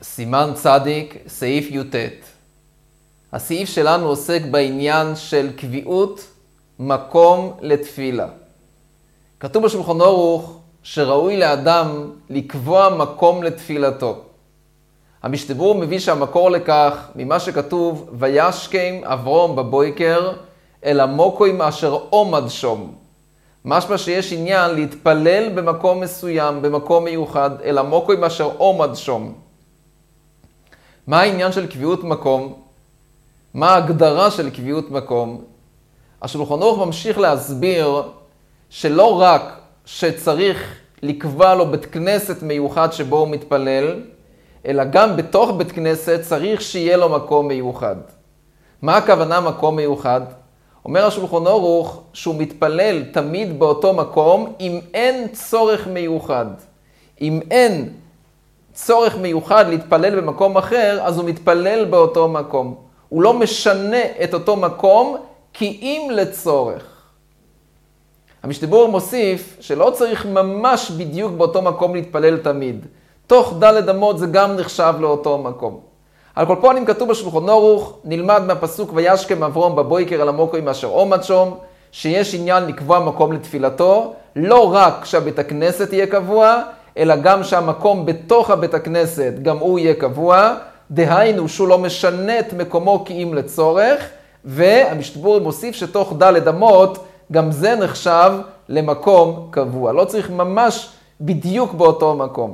סימן צדיק, סעיף י"ט. הסעיף שלנו עוסק בעניין של קביעות מקום לתפילה. כתוב בשולחן ערוך שראוי לאדם לקבוע מקום לתפילתו. המשתברור מביא שהמקור לכך ממה שכתוב וישכם אברום בבוקר אל המוקוים אשר עומד שום. משמע שיש עניין להתפלל במקום מסוים, במקום מיוחד, אל המוקוים אשר עומד שום. מה העניין של קביעות מקום? מה ההגדרה של קביעות מקום? השולחן ערוך ממשיך להסביר שלא רק שצריך לקבוע לו בית כנסת מיוחד שבו הוא מתפלל, אלא גם בתוך בית כנסת צריך שיהיה לו מקום מיוחד. מה הכוונה מקום מיוחד? אומר השולחן ערוך שהוא מתפלל תמיד באותו מקום אם אין צורך מיוחד. אם אין צורך מיוחד להתפלל במקום אחר, אז הוא מתפלל באותו מקום. הוא לא משנה את אותו מקום כי אם לצורך. המשתברור מוסיף שלא צריך ממש בדיוק באותו מקום להתפלל תמיד. תוך ד' אמות זה גם נחשב לאותו מקום. על כל פנים כתוב בשולחן ערוך, נלמד מהפסוק וישכם אברום בבוקר אל המוקוים אשר עומד שום, שיש עניין לקבוע מקום לתפילתו, לא רק שהבית הכנסת יהיה קבוע, אלא גם שהמקום בתוך הבית הכנסת גם הוא יהיה קבוע, דהיינו שהוא לא משנה את מקומו כי אם לצורך, והמשתברור מוסיף שתוך ד' אמות גם זה נחשב למקום קבוע. לא צריך ממש בדיוק באותו מקום.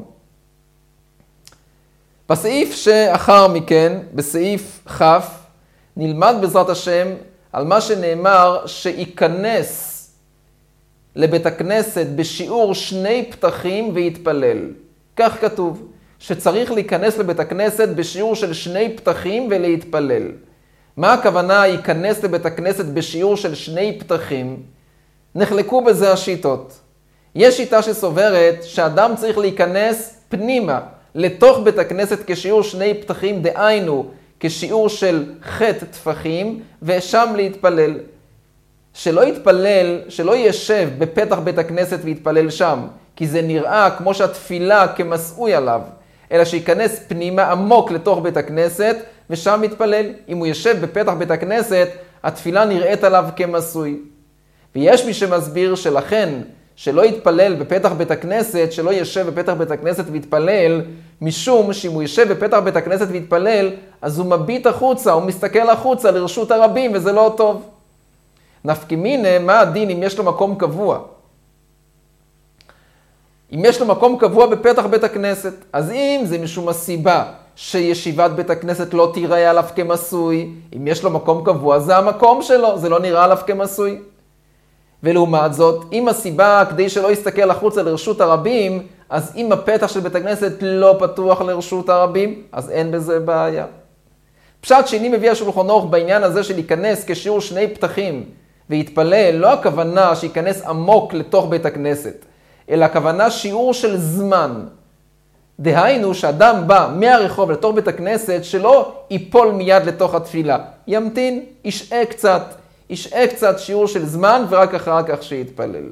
בסעיף שאחר מכן, בסעיף כ', נלמד בעזרת השם על מה שנאמר שייכנס לבית הכנסת בשיעור 2 פתחים ויתפלל. כך כתוב, שצריך להיכנס לבית הכנסת בשיעור של 2 פתחים ולהתפלל. מה הכוונה ייכנס לבית הכנסת בשיעור של 2 פתחים? נחלקו בזה השיטות. יש שיטה שסוברת שאדם צריך להיכנס פנימה לתוך בית הכנסת כשיעור 2 פתחים, דהיינו כשיעור של ח' טפחים, ושם להתפלל. שלא יתפלל, שלא ישב בפתח בית הכנסת ויתפלל שם, כי זה נראה כמו שהתפילה כמסעוי עליו, אלא שיכנס פנימה עמוק לתוך בית הכנסת ושם יתפלל. אם הוא ישב בפתח בית הכנסת, התפילה נראית עליו כמסעוי. ויש מי שמסביר שלכן שלא יתפלל בפתח בית הכנסת, שלא ישב בפתח בית הכנסת ויתפלל, משום שאם הוא ישב בפתח בית הכנסת ויתפלל, אז הוא מביט החוצה, הוא מסתכל החוצה לרשות הרבים, וזה לא טוב. נפקא מינה, מה הדין אם יש לו מקום קבוע? אם יש לו מקום קבוע בפתח בית הכנסת, אז אם זה משום הסיבה שישיבת בית הכנסת לא תיראה עליו כמסוי, אם יש לו מקום קבוע, זה המקום שלו, זה לא נראה עליו כמסוי. ולעומת זאת, אם הסיבה כדי שלא יסתכל החוצה לרשות הרבים, אז אם הפתח של בית הכנסת לא פתוח לרשות הרבים, אז אין בזה בעיה. פשט שני מביא השולחן ערוך בעניין הזה של להיכנס כשיעור 2 פתחים ויתפלל, לא הכוונה שיכנס עמוק לתוך בית הכנסת, אלא הכוונה שיעור של זמן. דהיינו שאדם בא מהרחוב לתוך בית הכנסת שלא ייפול מיד לתוך התפילה. ימתין, ישעה קצת שיעור של זמן ורק אחר כך שיתפלל.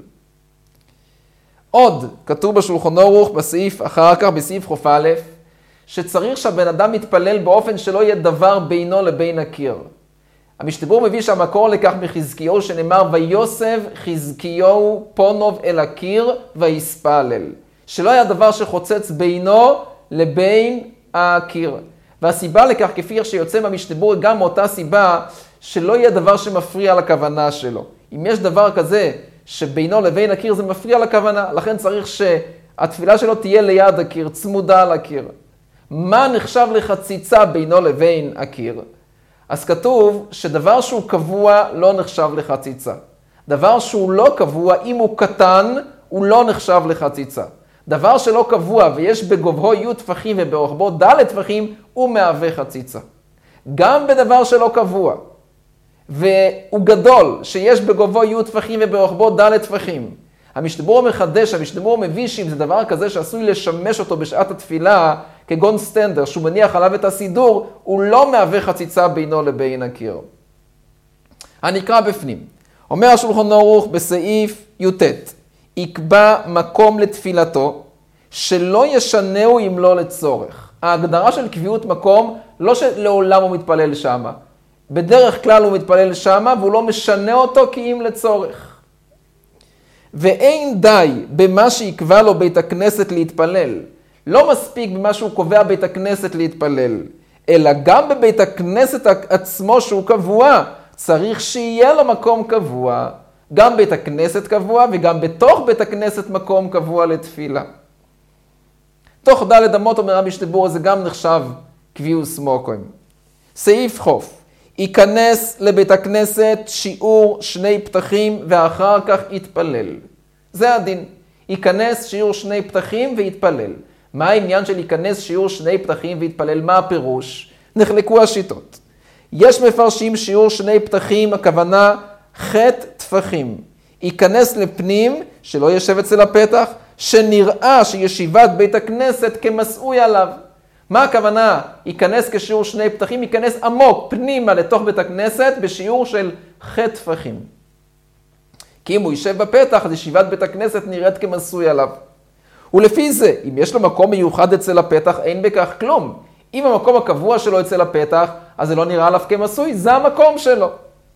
עוד כתוב בשולחן ערוך בסעיף אחר כך, בסעיף כ"א, שצריך שהבן אדם יתפלל באופן שלא יהיה דבר בינו לבין הקיר. המשתברור מביא שהמקור לכך מחזקיהו שנאמר ויוסב חזקיהו פונוב אל הקיר ויספלל. שלא היה דבר שחוצץ בינו לבין הקיר. והסיבה לכך כפי שיוצא מהמשתברור גם מאותה סיבה שלא יהיה דבר שמפריע לכוונה שלו. אם יש דבר כזה שבינו לבין הקיר זה מפריע לכוונה, לכן צריך שהתפילה שלו תהיה ליד הקיר, צמודה לקיר. מה נחשב לחציצה בינו לבין הקיר? אז כתוב שדבר שהוא קבוע לא נחשב לחציצה. דבר שהוא לא קבוע, אם הוא קטן, הוא לא נחשב לחציצה. דבר שלא קבוע ויש בגובהו י' טפחים וברוחבו ד' טפחים, הוא מהווה חציצה. גם בדבר שלא קבוע, והוא גדול, שיש בגובהו י' טפחים וברוחבו ד' טפחים. המשתברור מחדש, המשתברור מביא שאם זה דבר כזה שעשוי לשמש אותו בשעת התפילה, כגון סטנדר, שהוא מניח עליו את הסידור, הוא לא מהווה חציצה בינו לבין הקיר. הנקרא בפנים. אומר השולחן ערוך בסעיף י"ט, יקבע מקום לתפילתו, שלא ישנהו אם לא לצורך. ההגדרה של קביעות מקום, לא שלעולם הוא מתפלל שמה. בדרך כלל הוא מתפלל שמה, והוא לא משנה אותו כי אם לצורך. ואין די במה שיקבע לו בית הכנסת להתפלל. לא מספיק במה שהוא קובע בית הכנסת להתפלל, אלא גם בבית הכנסת עצמו שהוא קבוע, צריך שיהיה לו מקום קבוע. גם בית הכנסת קבוע וגם בתוך בית הכנסת מקום קבוע לתפילה. תוך ד' אמות אומר רבי שטיבור, זה גם נחשב קביעוס מוקום. סעיף חוף. ייכנס לבית הכנסת שיעור 2 פתחים ואחר כך יתפלל. זה הדין. ייכנס שיעור 2 פתחים ויתפלל. מה העניין של ייכנס שיעור 2 פתחים ויתפלל? מה הפירוש? נחלקו השיטות. יש מפרשים שיעור 2 פתחים, הכוונה חטא טפחים. ייכנס לפנים, שלא ישב אצל הפתח, שנראה שישיבת בית הכנסת כמסעוי עליו. מה הכוונה? ייכנס כשיעור 2 פתחים, ייכנס עמוק פנימה לתוך בית הכנסת בשיעור של חטא טפחים. כי אם הוא יישב בפתח, אז ישיבת בית הכנסת נראית כמסעוי עליו. ולפי זה, אם יש לו מקום מיוחד אצל הפתח, אין בכך כלום. אם המקום הקבוע שלו אצל הפתח, אז זה לא נראה עליו כמסעוי, זה המקום שלו.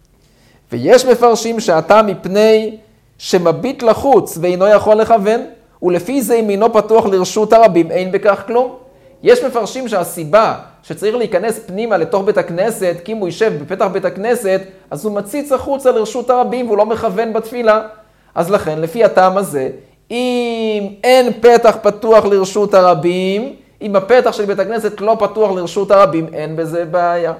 ויש מפרשים שהטעם מפני שמביט לחוץ ואינו יכול לכוון, ולפי זה אם אינו פתוח לרשות הרבים, אין בכך כלום. יש מפרשים שהסיבה שצריך להיכנס פנימה לתוך בית הכנסת, כי אם הוא יישב בפתח בית הכנסת, אז הוא מציץ החוצה לרשות הרבים והוא לא מכוון בתפילה. אז לכן, לפי הטעם הזה, אם אין פתח פתוח לרשות הרבים, אם הפתח של בית הכנסת לא פתוח לרשות הרבים, אין בזה בעיה.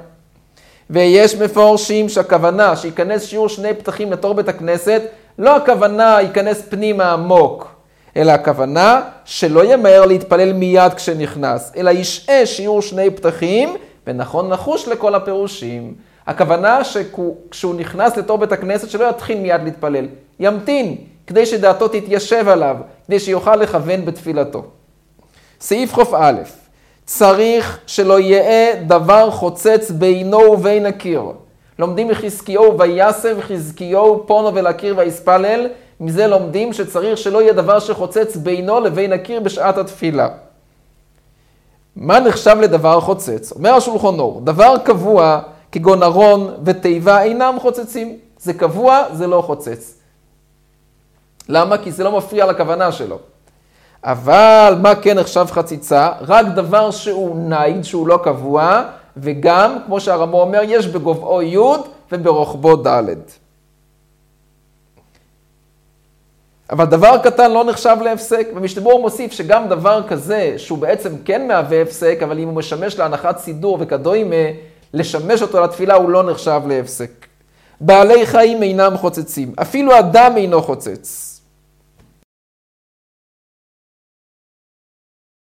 ויש מפורשים שהכוונה שיכנס שיעור 2 פתחים לתוך בית הכנסת, לא הכוונה ייכנס פנימה עמוק, אלא הכוונה שלא ימהר להתפלל מיד כשנכנס, אלא ישעה שיעור 2 פתחים, ונכון נחוש לכל הפירושים. הכוונה שכשהוא נכנס לתוך בית הכנסת שלא יתחיל מיד להתפלל, ימתין כדי שדעתו תתיישב עליו, כדי שיוכל לכוון בתפילתו. סעיף חוף א', צריך שלא יהיה דבר חוצץ בינו ובין הקיר. לומדים מחזקיהו ויסב חזקיהו פונו ולקיר ויספלל, מזה לומדים שצריך שלא יהיה דבר שחוצץ בינו לבין הקיר בשעת התפילה. מה נחשב לדבר חוצץ? אומר השולחן אור, דבר קבוע כגון ארון ותיבה אינם חוצצים. זה קבוע, זה לא חוצץ. למה? כי זה לא מפריע לכוונה שלו. אבל מה כן נחשב חציצה? רק דבר שהוא נייד, שהוא לא קבוע, וגם, כמו שהרמו אומר, יש בגובהו י' וברוחבו ד'. אבל דבר קטן לא נחשב להפסק, ומשתבור מוסיף שגם דבר כזה, שהוא בעצם כן מהווה הפסק, אבל אם הוא משמש להנחת סידור וכדומה, לשמש אותו לתפילה הוא לא נחשב להפסק. בעלי חיים אינם חוצצים, אפילו אדם אינו חוצץ.